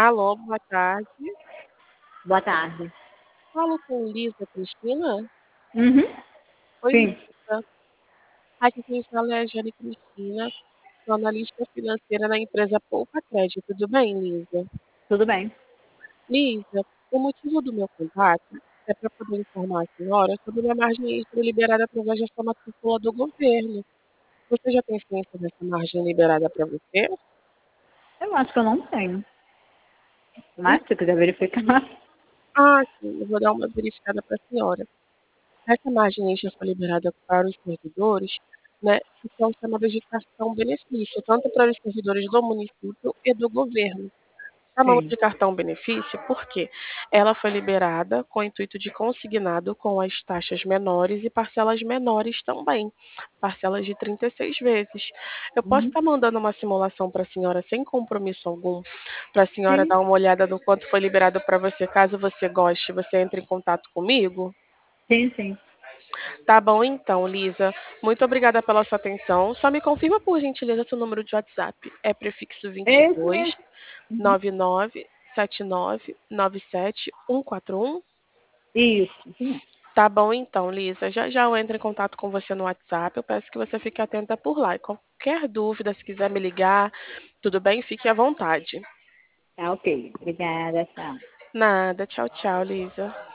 Alô, boa tarde. Boa tarde. Falo com Lisa Cristina? Uhum. Oi, Sim, Lisa. Aqui quem fala é a Jane Cristina, sou analista financeira na empresa Poupa Crédito. Tudo bem, Lisa? tudo bem. Lisa, o motivo do meu contato é para poder informar a senhora sobre a margem extra liberada através da matrícula do governo. Você já tem ciência dessa margem liberada para você? Eu acho que eu não tenho. Mas se quiser verificar. Sim, eu vou dar uma verificada para a senhora. Essa margem extra foi liberada para os servidores, né, que são chamados de cartão-benefício, tanto para os servidores do município e do governo. Chamamos Sim. de cartão-benefício porque ela foi liberada com o intuito de consignado com as taxas menores e parcelas menores também, parcelas de 36 vezes. Eu posso Uhum. estar mandando uma simulação para a senhora sem compromisso algum, para a senhora Sim, dar uma olhada no quanto foi liberado para você, caso você goste, você entre em contato comigo? sim. Tá bom então, Lisa. Muito obrigada pela sua atenção. Só me confirma, por gentileza, seu número de WhatsApp. É prefixo É esse mesmo. Uhum. 22 99 79 97 141? Isso mesmo. Tá bom então, Lisa. Já já eu entro em contato com você no WhatsApp. Eu peço que você fique atenta por lá. E qualquer dúvida, se quiser me ligar, tudo bem? Fique à vontade. Tá ok. Obrigada, tchau. Nada. Tchau, tchau, Lisa.